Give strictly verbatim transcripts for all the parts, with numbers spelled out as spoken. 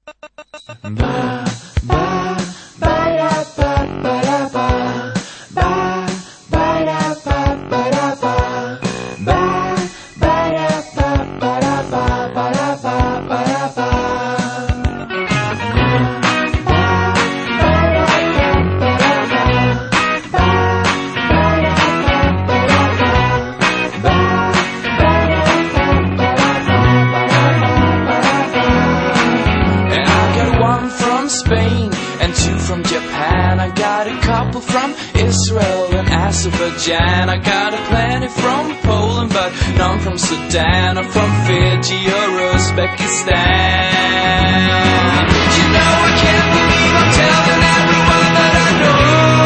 Ba, ba, ba da ba ba da ba. Ba, ba da ba ba da ba. Ba, ba da ba ba da ba ba da ba ba da ba. Spain and two from Japan. I got a couple from Israel and Azerbaijan. I got a plenty from Poland, but none from Sudan or from Fiji or Uzbekistan. You know I can't believe I'm telling everyone that I know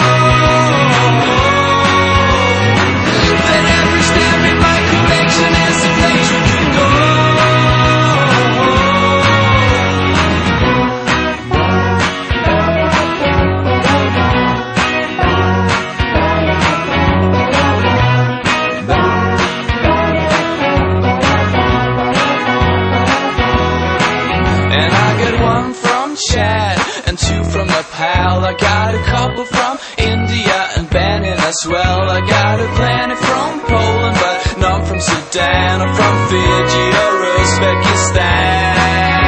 that every stamp in my collection is a place you could go. Chad and two from Nepal. I got a couple from India and Benin as well. I got a plenty from Poland, but none from Sudan or from Fiji or Uzbekistan.